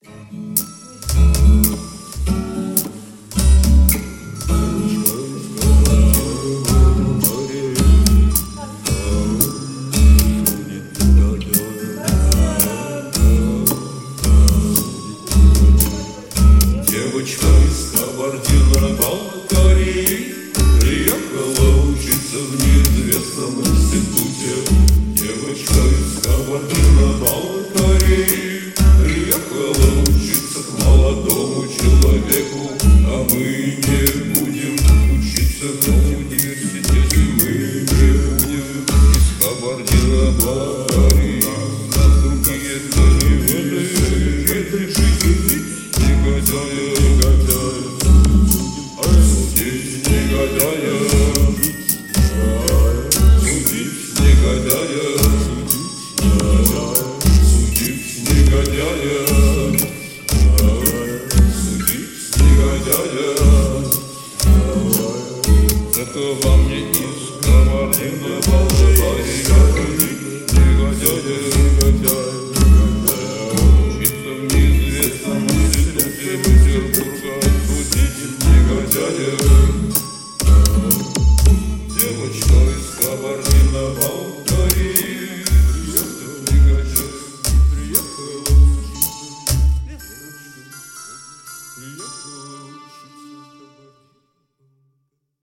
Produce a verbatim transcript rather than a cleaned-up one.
Девочка из Кабардино-Балкарии приехала учиться в неизвестном институте. Девочка из Кабардино-Балкарии приехала учиться к молодому человеку. А мы не будем учиться в университете, мы не будем из Кабардино-Балкарии. На другие страны этой жизни негодяя, судить негодяя, судить негодяя, судить негодяя, судить негодяя. Это вам не из Кабардино-Балкарии, негодяя, негодяя. Учиться в неизвестном институте Петербурга.